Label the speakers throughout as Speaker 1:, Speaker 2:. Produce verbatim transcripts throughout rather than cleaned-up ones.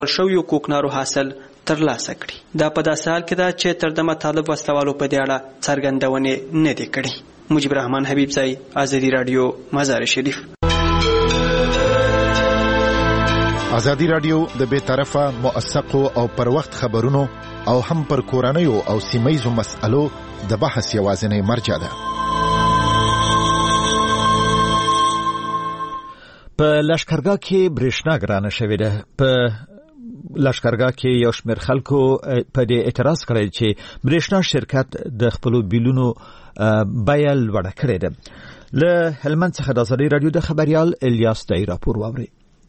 Speaker 1: شویو کوکنارو حاصل ترلاسه کړي. دا په داسې حال کې ده چې تر دمه طالب وسلوالو په دې اړه څرګندونې نه دي کړي. مجيب الرحمن حبیبزی، آزادی رادیو، مزار شریف.
Speaker 2: آزادی رادیو د بے طرفه، موثقو او پر وخت خبرونو او هم پر کورنیو او سیمایزو مسألو د بحث یوازینی مرجع ده.
Speaker 3: په لشکرګاه کې برېښنا ګرانه شوې ده. په لشکرګاه کې یو شمېر خلکو په دې اعتراض کړی چې برېښنا شرکت د خپلو بیلونو بیه لوړه کړې ده. له هلمند څخه د آزادي رادیو د خبریال الیاس دای راپور واورئ.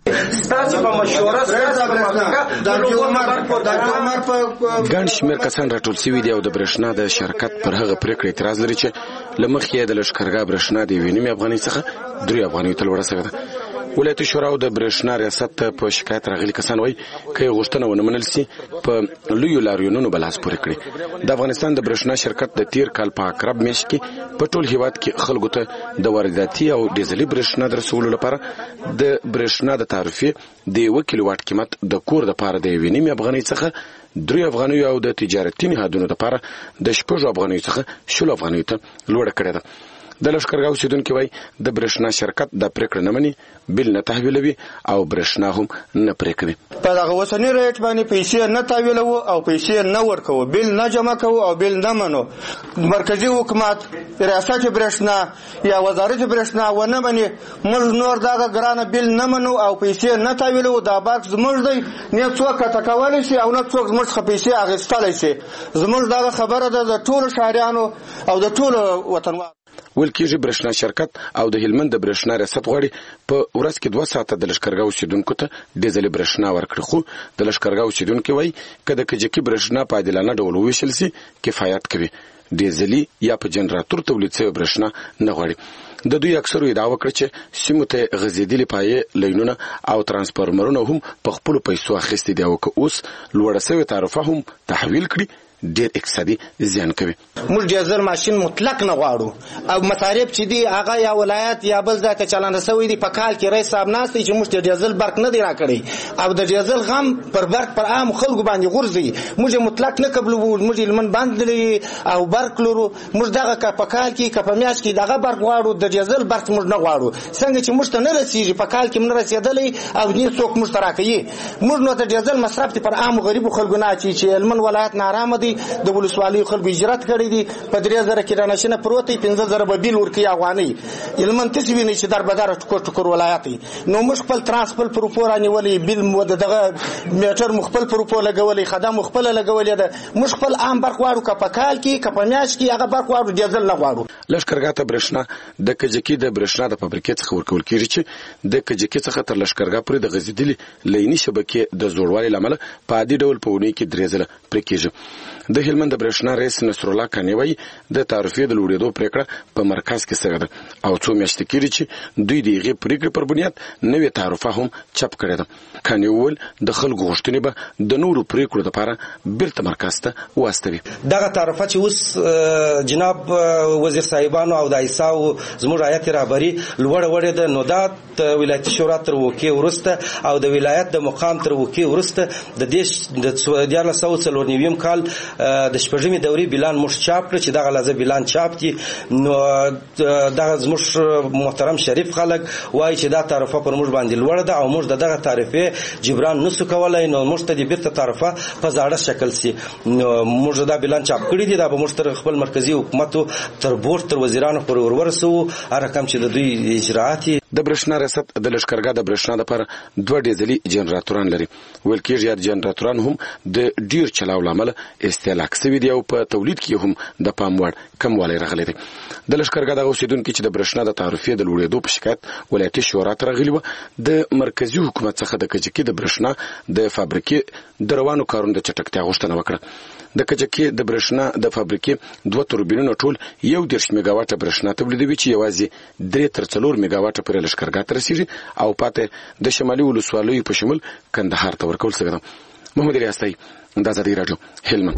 Speaker 4: ګڼ شمېر کسان راټول شوي دي او د برېښنا د شرکت پر هغه پرېکړه اعتراض لري چې له مخکې د لشکرګاه برېښنا د یوې نیمې افغانۍ څخه درې افغانیو ته لوړه شوې ده. ولایتي شورا او د برېښنا ریاست ته په شکایت راغلي کسان وایي که یې غوښتنه ونه منل سي په لویو لاریونونو به لاس پورې کړي. د افغانستان د برېښنا شرکت د تیر کال په عقرب میاشت کې په ټول هیواد کې خلکو ته د وارداتي او ډیزلي برېښنا د رسولو لپاره د برېښنا د تعرفې د یوه کیلو واټ قیمت د کور دپاره د یوې نیمې افغانۍ څخه درې افغانیو او د تجارتي نهادونو دپاره د شپږو افغانیو څخه شلو افغانیو ته لوړه کړې ده. د لشکرګاه اوسیدونکي وایي د برېښنا شرکت دا پرېکړه نه مني، بیل نه تحویلوي او برېښنا هم نه پرې کوي.
Speaker 5: په دغه اوسني ریټ باندې پیسې نه تحویلوو او پیسې نه ورکوو، بیل نه جمع کوو او بیل نه منو. مرکزي حکومت، ریاست برېښنا یا وزارت برېښنا ونه مني، موږ نور دغه ګرانه بیل نه منو او پیسې نه تحویلوو. دا برق زموږ دی، نه څوک قطع کولی شي او نه څوک زموږ څخه پیسې اخیستلی شي. زموږ دغه خبره ده د ټولو ښاریانو او د ټولو وطنوالو.
Speaker 4: ویل کېږي برېښنا شرکت او د هلمند د برېښنا ریاست غواړي په ورځ کې دوه ساعته د لشکرګاه اوسیدونکو ته ډیزلي برېښنا ورکړي، خو د لشکرګاه اوسیدونکي وایي که د کجکي برېښنا په عادلانه ډول وویشل سي کفایت کوي. ډیزلي یا په جنراتور تولید شوې برېښنا نه غواړي. د دوی اکثرو ادعا وکړه چې سیمو ته غځېدلي پایې، لینونه او ترانسفارمرونه هم په خپلو پیسو اخیستي دي او که اوس لوړه شوې تعرفه هم تحویل کړي ډېر اقتصادي زیان کوي.
Speaker 5: موږ ډیزل ماشین مطلق نه غواړو او مصارف چې دي هغه یا ولایت یا بل ځای ته چلانه شوی دي. په کال کې رئیس صاحب ناست دی چې موږ ته ډیزل برق نه دی راکړی او د ډیزل غم پر برق پر عام خلکو باندې غورځي. موږ مطلق نه قبلوو، موږ هلمند بند لري او برق لرو. موږ دغه که په کال کې که په میاشت کې دغه برق غواړو، د ډیزل برق موږ نه غواړو. څنګه چې موږ ته نه رسېږي، په کال کې نه رسېدلی او نه څوک موږ ته راکوي. موږ نو ته ډیزل مصرف پر عام غریبو خلکو نه اچوي چې هلمند ولایت نارامه دی. د ولسوالیو خلکو اجرات کړی دي، په درې زره کرانه شنه پروت دی، پنځه زره به بیل ورکوي افغانۍ. هلمند تاسې وینئ چې دربداره ټکور ټکور ولایت دی. نو موږ خپل ترانس خپل پروپو رانیولی، بیل مو دغه میټر مو خپل پروپو لګولی، خدم مو خپله لګولې ده. موږ خپل عام برق غواړو، که په کال کې که په میاشت کې هغه برق غواړو، ډیزل نه غواړو.
Speaker 4: لشکرګاه ته برېښنا د کجکي د برېښنا د فابریکې څخه ورکول کېږي چې د کجکي څخه تر لشکرګاه پورې د غځېدلي لیني شبکې د زوړوالي له امله په عادي ډول په اونۍ کې درې ځله پرې کېږي. د هلمند د برېښنا رئیس نصرالله کاني وایي د تعرفې د لوړېدو پرېکړه په مرکز کې شوې ده او څو میاشتې کېږي چې دوی د هغې پرېکړې پر بنیاد نوې تعرفه هم چاپ کړې ده. کاني وویل د خلکو غوښتنې به د نورو پرېکړو دپاره بیرته مرکز ته واستوي.
Speaker 6: دغه تعرفه چې اوس جناب وزیر صاحبانو او د ایساو زموږ رعایت رهبري لوړه وړې ده، نو دا د ولایتي شورا تر وقعې وروسته او د ولایت د مقام تر وقعې وروسته د دې د دیارلس سوه څلور نویم کال د شپږمې دورې بیلان موږ چاپ کړ چې دغه لازم بیلان چاپ دي. نو دغه زموږ محترم شریف خلک وایي چې دا تعرفه پر موږ باندې لوړه ده او موږ د دغه تعرفې جبران نسو کولای. نو موږ ته د بیرته تعرفه په زاړه شکل سي. نو موږ دا بیلان چاپ کړي دي، دا به موږ تر خپل مرکزي حکومت تر بورډ تر وزیرانو پورې ورورسوو هر رقم چې د دوی اجراات.
Speaker 4: د برېښنا ریاست د لشکرګاه د برېښنا لپاره دوه ډیزلي جنراتوران لري. ویل کېږي یاد جنراتوران هم د ډیر چلاو له امله استهلاک شوي دي او په تولید کې هم د پام وړ کموالی راغلی دی. د لشکرګاه دغه اوسیدونکي چې د برېښنا د تعرفې د لوړېدو په شکایت ولایتي شورا ته راغلي وه، د مرکزي حکومت څخه د کجکي د برېښنا د فابریکې د روانو کارونو د چټکتیا غوښتنه وکړه. د کجکي د برېښنا د فابریکې دوه توربینونه ټول یو دېرش میګاواټه برېښنا تولیدوي چې یوازې درې تر څلور میګاواټه پورې لشکرګاه ته رسېږي او پاتې د شمالي ولسوالیو په شمول کندهار ته ورکول شوې ده. محمد ریاستۍ، د آزادۍ راډیو، هلمند.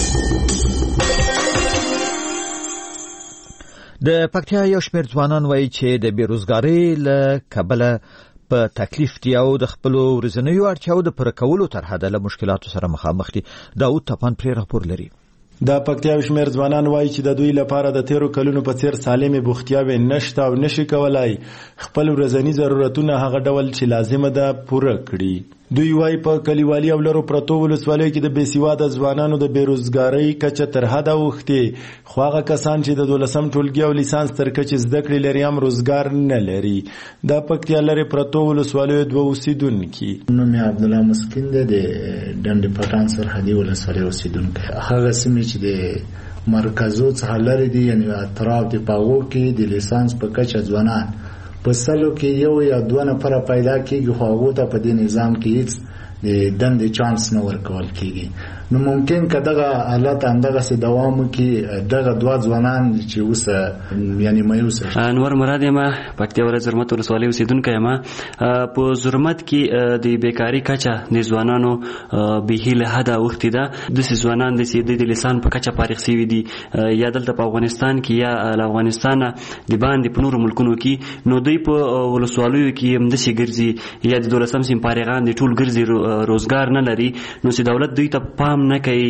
Speaker 3: د پکتیا یو شمېر ځوانان وایي چې د بېروزګارۍ له کبله په تکلیف دي او د خپل ورځنیو اړتیاو د پوره کولو تر حده له مشکلاتو سره مخامخ دي. داود تپان پرې راپور لري.
Speaker 7: دا پکتیا شمیر ځوانان وایي چې د دوی لپاره د تیرو کلونو په څیر سالمه بوختیاوې نشته او نشي کولای خپل ورځنی ضرورتونه هغه ډول چې لازمه ده پوره کړي. دوی وایي په کلیوالي او لرو پرتو ولسوالیو کې د بېسواده ځوانانو د بیروزګارۍ کچه تر حده اوښتې، خو هغه کسان چې د دولسم ټولګي او لیسانس تر کچې زده کړې لري هم روزګار نه لري. دا پکتیا لرې پرتو ولسوالیو دوه اوسېدونکي.
Speaker 8: نوم یې عبدالله مسکین دی، د ډنډ پټان سرحدي ولسوالۍ اوسېدونکی. هغه سیمې چې د مرکزو څخه لرې دي، یعنې اطراف د پاغو کې د لیسانس په کچه ځوانان په سلو کې یو یا دوه نفره پیدا کېږي، خو هغو ته په دې نظام کې هېڅ د دندې چانس نه ورکول کېږي. نو ممکن که دغه حالت همدغسې دوام وکړي، دغه دوه ځوانان چې اوس یعنې مایوس شي.
Speaker 9: انور مراد یم، پکتیا ولایت زرمت ولسوالۍ اوسېدونکی یم. په زرمت کې د بیکاري کچه د ځوانانو بیخي له حده اوښتې ده. داسې ځوانان دي چې د لیسان په کچه فارغ شوي دي، یا دلته په افغانستان کې یا له افغانستانه د باندې په نورو ملکونو کې. نو دوی په ولسوالیو کې همداسې ګرځي، یا د دولسم صنف فارغان دي ټول ګرځي، روزګار نه لري. نو چې دولت دوی ته پام نه کوي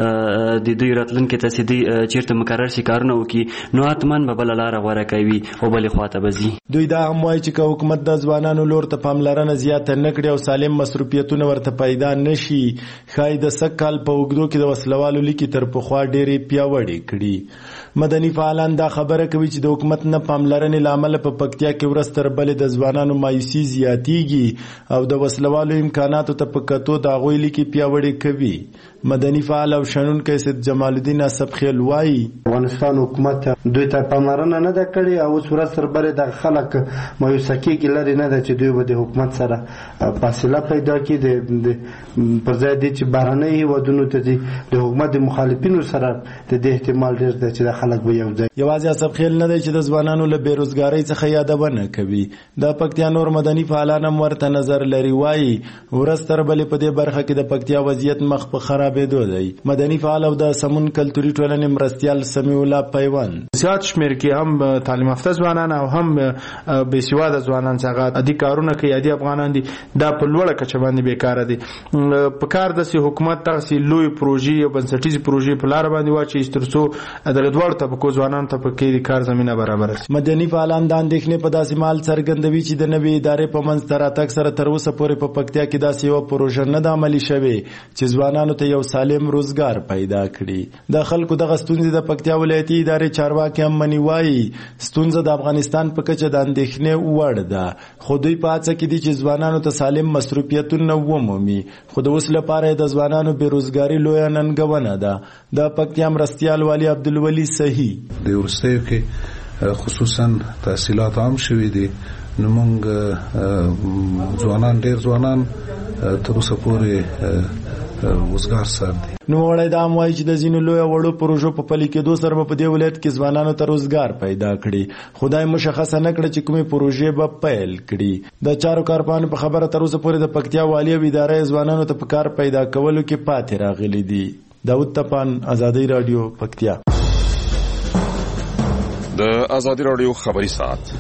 Speaker 9: د دوی راتلونکي ته چې دوی چېرته مقرر شي کارونه وکړي، نو حتما به بله لاره غوره کوي او بلې خواته به ځي.
Speaker 7: دوی دا هم وایي چې که حکومت د ځوانانو لور ته پاملرنه زیاته نه کړي او سالم مصروفیتونه ورته پیدا نه شي، ښایي د سږ کال په اوږدو کې د وسلوالو لیکې تر پخوا ډېرې پیاوړې کړي. مدني فعالان دا خبره کوي چې د حکومت نه پاملرنې له امله په پکتیا کې ورځ تر بلې د ځوانانو مایوسي زیاتېږي او د وسلوالو امکاناتو ته په کتو د هغوی لیکې پیاوړې کوي. مدني فعال او شنونکی سید جمال الدین اسبخیل وایي
Speaker 10: افغانستان حکومت دوی ته پاملرنه نه ده کړې او اوس ورځ تر بلې دغه خلک مایوسه کېږي، لرې نه ده چې دوی به د حکومت سره فاصله پیدا کړي، پر ځای دې چې بهرنۍ هېوادونو ته ځي د حکومت د مخالفینو سره د دې احتمال ډېر دی چې د خلک به یو ځای.
Speaker 7: یوازې اسبخیل نه دی چې د ځوانانو له بېروزګارۍ څخه یادونه کوي. د پکتیا نور مدني فعالان هم ورته نظر لري. وایي ورځ تر بلې په دې برخه کې د پکتیا وضعیت مخ په خرابېدو دی. مدني فعال او د سمون کلتوري ټولنې مرستیال سمیع الله پیوند
Speaker 11: زیات شمېر کې هم تعلیم یافته ځوانان او هم بېسواده ځوانان چې هغه عادي کارونه کوي، عادي افغانان دي، دا په لوړه کچه باندې بېکاره دي. په کار داسې حکومت دغسې لوی پروژې او بنسټیزې پروژې په لاره باندې واچوي تر څو دغه دواړو طبقو ځوانانو ته پکې د کار زمینه برابره شي.
Speaker 7: مدني فعالان دا اندېښنې په داسې مهال څرګندوي چې د نوې ادارې په منځ ته راتګ سره تر اوسه پورې په پکتیا کې داسې یوه پروژه نه ده عملي شوې چې ځوانانو ته یو سالم روزګار پیدا کړي. د خلکو دغه ستونزې د پکتیا ولایتي ادارې چارواکي هم مني. وایي ستونزه د افغانستان په کچه د اندېښنې وړ ده، خو دوی په هڅه کې دي چې ځوانانو ته سالم مصروفیتونه ومومي. خو د اوس لپاره د ځوانانو بېروزګاري لویه ننګونه ده. د پکتیا مرستیال والي عبدالولي صحیح
Speaker 12: د وروستیو کې خصوصا تحصیلات عام شوي دي، نو موږ ځوانان ډېر ځوانان تر اوسه پورې وزګار سر دي.
Speaker 7: نوموړی دا هم وایي چې د ځینو لویو وړو پروژو په پلي کېدو سره به په دې ولایت کې ځوانانو ته روزګار پیدا کړي، خو دا یې مشخصه نه کړه چې کومې پروژې به پیل کړي. د چارو کارپوهانو په خبره تر اوسه پورې د پکتیا والي او اداره ځوانانو ته په کار پیدا کولو کې پاتې راغلي دي. داود تپان، ازادي راډیو، پکتیا.
Speaker 13: د ازادي راډیو خبري ساعت.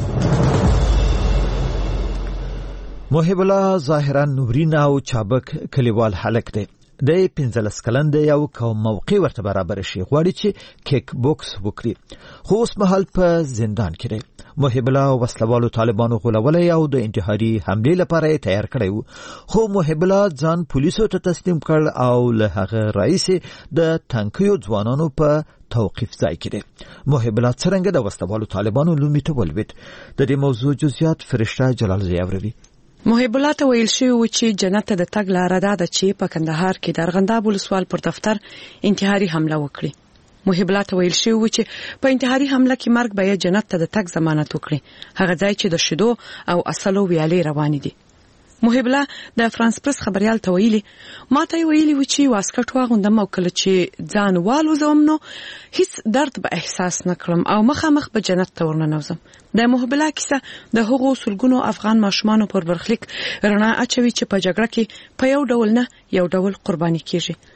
Speaker 3: محب الله ظاهرا نورین او چابک کلیوال حلق دی. د پنځلس کلن دی او کوم موقع ورته برابر شي غواړي چې کیک بوکس وکړي، خو اوس مهال په زندان کې دی. محب الله وسلوالو طالبانو غولولی او د انتحاري حملې لپاره یې تیار کړی و، خو محب الله ځان پولیسو ته تسلیم کړ او له هغه رئیس د تنکیو ځوانانو په توقیف ځای کې دی. محب الله څرنګه د وسلوالو طالبانو لومې ته ولوېد؟ د دې موضوع جزئیات فرشته جلال زی اوري.
Speaker 14: محب الله ته ویل شوی و چې جنت ته د تګ لاره ده چې په کندهار کې د ارغنداب ولسوال پر دفتر انتحاري حمله وکړي. محب الله ته ویل شوی و چې په انتحاري حمله کې مرګ به جنت ته د تګ ضمانت وکړي، هغه ځای چې د شیدو او اصلو ویالې روانې دي. محب الله د فرانس پرس خبريال ته ویلي ما ته ویلي و چې واسکټ واغوندم او کله چې ځان والوزم نو هیڅ درد به احساس نکړم او مخامخ به جنت ته ورننوزم. د محب الله کیسه د هغو سلګونو افغان ماشومانو پر برخلیک رڼا اچوي چې په جګړه کې په یو ډول نه یو ډول قرباني کیږي.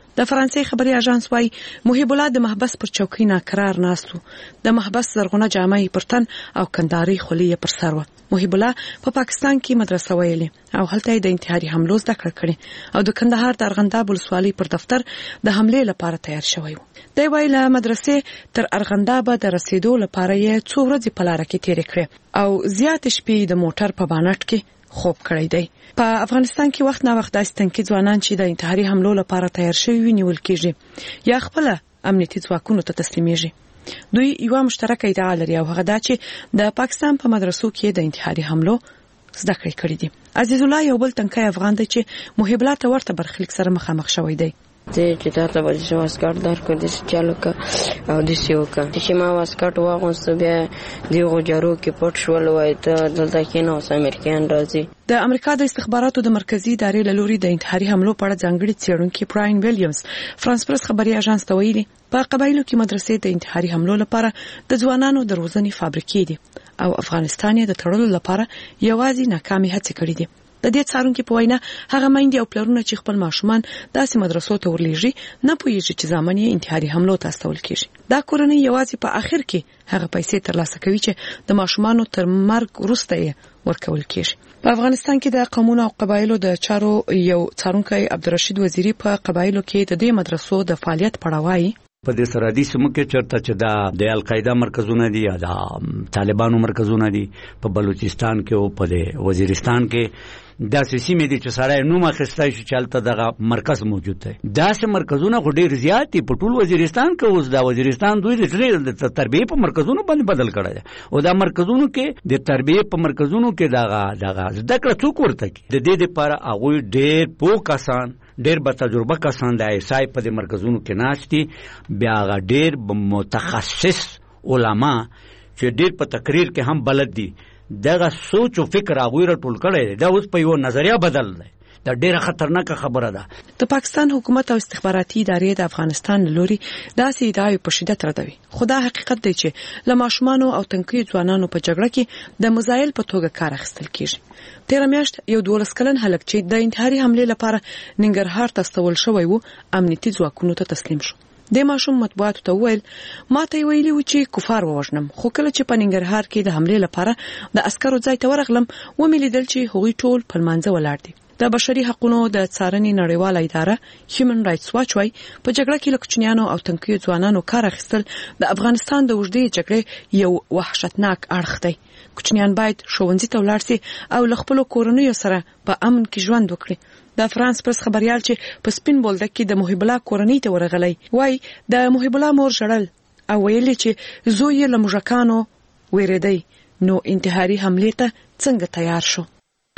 Speaker 14: د فرانسې خبري اژانس وايي محب الله د محبس پر چوکۍ ناقرار ناست و. د محبس زرغونه جامه پر تن او کنداري خولۍ پر سر و. محب الله په پا پاکستان کې مدرسه ویلې او هلته د انتحاري حملو زده کړه کړې او د کندهار د ارغنداب ولسوالۍ پر دفتر د حملې لپاره تیار شوی و. دی وايي له مدرسې تر ارغنداب د رسیدو لپاره یې څو ورځې په لاره کې تیرې کړې او زیات شپې د موټر په بانټ کې خوب کړی دی. په افغانستان کې وخت نا وخت داسې تنکي ځوانان چې د انتحاري حملو لپاره تیار شوي وي نیول کېږي یا خپل امنیتي ځواکونو ته تسلیمیږي. دوی یو مشترکه ادعا لري او هغه دا چې د پاکستان په مدرسو کې د انتحاري حملو زده کړې کړې دي. عزیز الله یو بل تنکي افغان دی چې محب الله ته ورته برخلیک سره مخامخ شوی دی.
Speaker 15: ته چې تاسو به چې واسکټ درکو د چالو کا او د سیو کا چې ما واسکټ واغوست بیا دیغه جارو کې پټ شول وای ته دلته کې نو امریکایان راځي.
Speaker 14: د امریکا د استخباراتو د مرکزی ادارې له لوري د انتحاري حملو په اړه ځانګړي څېړونکي براین ویلیامز فرانس پرس خبري اژانس ته ویلي په قبایلو کې مدرسې د انتحاري حملو لپاره د ځوانانو د روزنې فابریکې دي او افغانستان یې د تړلو لپاره یوازې ناکامي هڅې کړې دي. د دې څارونکو په وینا هغه میندې او پلرونه چې خپل ماشومان داسې مدرسو ته ورلیږي نه پوهیږي چې ځامن یې انتحاري حملو ته استول کیږي. دا کورنۍ یوازې په اخر کې هغه پیسې ترلاسه کوي چې د ماشومانو تر مرګ وروسته یې ورکول کیږي. په افغانستان کې د قومونو او قبایلو د چارو یو څارونکی عبدالرشید وزیری په قبایلو کې د دې مدرسو د فعالیت پړاوای
Speaker 16: په دې سرحدي سیمو کې چرته چې دا د القاعده مرکزونه دي یا د طالبانو مرکزونه دي په بلوچستان کې او په وزیرستان کې دا سیمې دي چې سړی نوم اخیستی شي چې هلته دغه مرکز موجود دی. داسې مرکزونه خو ډېر زیات دي په ټول وزیرستان کې. اوس دا وزیرستان دوی د تربیې په مرکزونو باندې بدل کړی دی او دا مرکزونو کې د تربیې په مرکزونو کې دغه دغه زده کړه څوک ورته کوي. د دې دپاره هغوی ډېر پوه کسان ډېر با تجربه کسان د ایسای په دې مرکزونو کې ناست دي. بیا هغه ډېر متخصص علما چې ډېر په تقریر کې هم بلد دي دغه سوچ او فکر هغوی راټول کړی دی. دا اوس په یوه نظریه بدل دی. دا ډېره خطرناکه خبره ده.
Speaker 14: د پاکستان حکومت او استخباراتي ادارې د افغانستان له لوري داسې ادعاوې په شدت ردوي. خو دا حقیقت دی چې له ماشومانو او تنکیو ځوانانو په جګړه کې د مزایل په توګه کار اخیستل کېږي. تېره میاشت یو دولس کلن هلک چې د انتحاري حملې لپاره ننګرهار ته استول شوی و امنیتي ځواکونو ته تسلیم شو. د ماشوم مطبوعاتو ته وویل ما ته ویلي و چې کفار ووژنم خو کله چې په ننګرهار کې د حملې لپاره د عسکرو ځای ته ورغلم ومې لیدل چې هغوی ټول په لمانځه ولاړ دي. د بشري حقوقو د څارنې نړیواله اداره هیومن رائټس واچ وايي په جګړه کې له کوچنیانو او تنکیو ځوانانو کار اخیستل د افغانستان د اوږدې جګړې یو وحشتناک اړخ دی. کوچنیان باید ښوونځي ته ولاړ سي او له خپلو کورنیو سره په امن کې ژوند وکړي. د فرانس پرس خبريال چې په سپین بولدک کې د محب الله کورنۍ ته ورغلی وای د محب الله مور ژړل او ویلي چې زوی له مژکانو ویریدي نو انتحاري حملې ته څنګه تیار شو.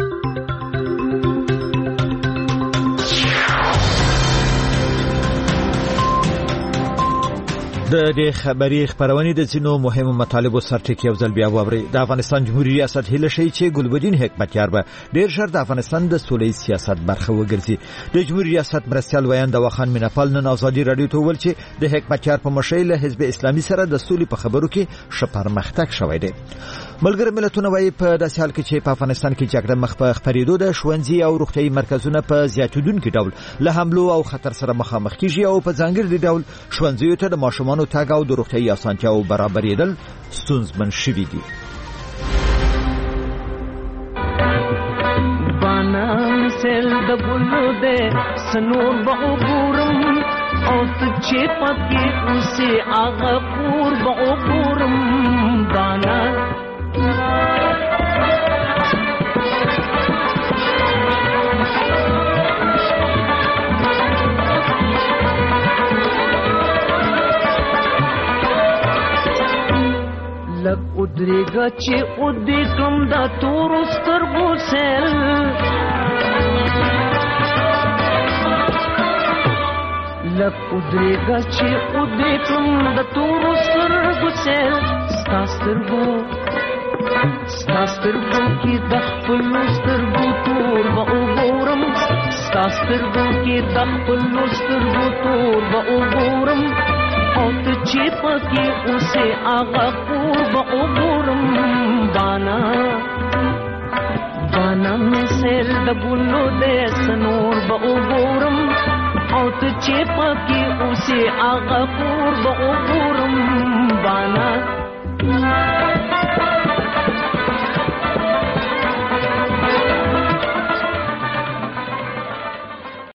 Speaker 3: د دې خبري خبرونه د ځینو مهمو مطالبو سرټکی یو ځل بیا ووري. د افغانستان جمهوریت ریاست هله شي چې ګلبدین حکمتیار به ډیر ژر د افغانستان د سولې سیاست برخه وګرځي. د جمهوریت ریاست مرستیال ویان د وخان منپال نن ازادي رادیو ته ویل چې د حکمتیار په مشرۍ له حزب اسلامي سره د سولې په خبرو کې شپرمختګ شوی دی. ملګری ملتونه وايي په داسې حال کې چې په افغانستان کې جګړه مخ په خپرېدو د ښوونځي او روغتيایي مرکزونه په زیاتېدونکو ډول له حملو او خطر سره مخامخ کیږي او په ځانګړي ډول ښوونځیو ته د ماشومانو تګ او د روغتيایي اسانتیاو برابرېدل ستونزمن شوي دي.
Speaker 17: بانا مثل د ګلو ده سنور به ګورم او چې پکې اوسې هغه پور به ګورم. بانا لګ ودرېږه چې ودې کړم دا تورو سترګو سیل لګ ودرېږه چې ودې کړم دا تورو سترګو سیل ستا سترګو ستا سترګو کې د خپلو سترګو تور به وګورم ستا سترګو کې د خپلو سترګو تور به وګورم او ته چې پکې اوسې هغه کور به وګورم. بانا بانا مثل د ګلو دی سنور به وګورم او ته چې پکې اوسې هغه کور به وګورم بانا